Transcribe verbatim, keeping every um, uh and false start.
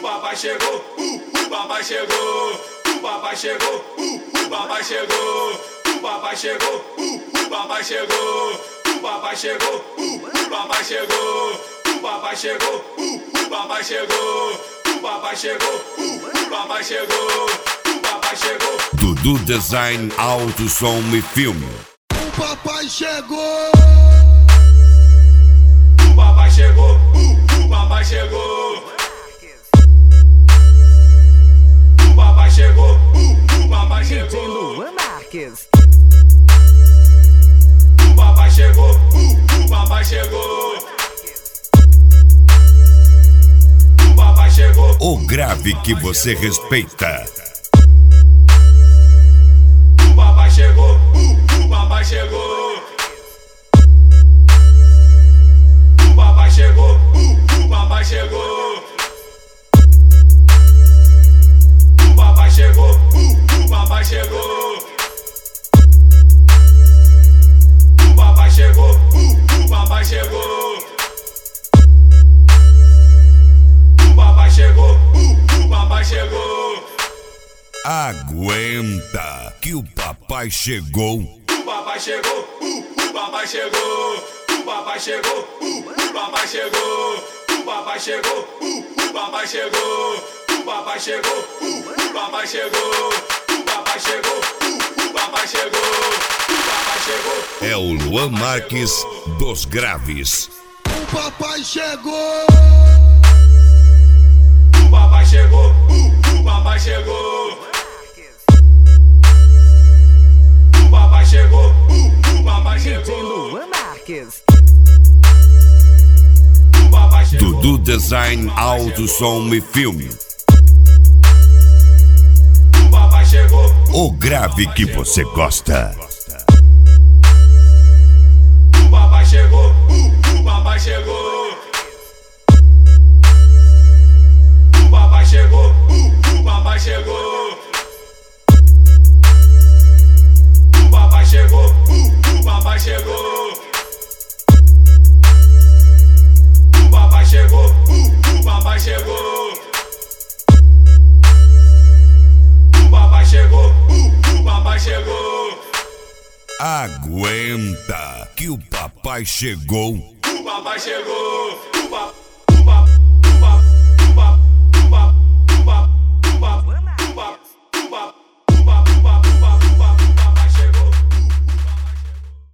papai chegou, uh, o papai chegou, o papai chegou, uh, o papai chegou, o papai chegou, uh, o papai chegou, o papai chegou, uh, o papai chegou, o papai chegou, uh, o papai chegou, o papai chegou, uh, o papai chegou, o papai chegou. Dudu Design, Auto, Som e Filme. O papai chegou. O papai chegou, uh, o papai chegou. O papai chegou, uh, o papai chegou. Luan Marques. O papai chegou, uh, o papai chegou. O papai chegou. O grave que você respeita. O papai chegou, uh, o papai chegou. O papai chegou, uh, o papai chegou. O papai chegou, uh, o papai chegou. O papai chegou, uh, o papai chegou. O papai chegou, uh, o papai chegou. Aguenta que o papai chegou. O papai chegou, uh, o papai chegou. O papai chegou, uh, o papai chegou. O papai chegou, uh, o papai chegou. O papai chegou, uh, o papai chegou. O papai chegou, uh, o papai chegou. O papai chegou. É o Luan Marques dos Graves. O papai chegou. O papai chegou, uh, o papai chegou. O papai chegou, uh, o papai chegou. Luan Marques. O papai chegou. Dudu Design, Auto, Som e Filme. O papai chegou. O grave que você gosta. O papai chegou, uh, o papai chegou. O papai chegou, uh, o papai chegou. O papai chegou, uh, o papai chegou. O papai chegou, uh, o papai chegou. O papai chegou, uh, o papai chegou. Aguenta que o papai chegou. O papai chegou. O papai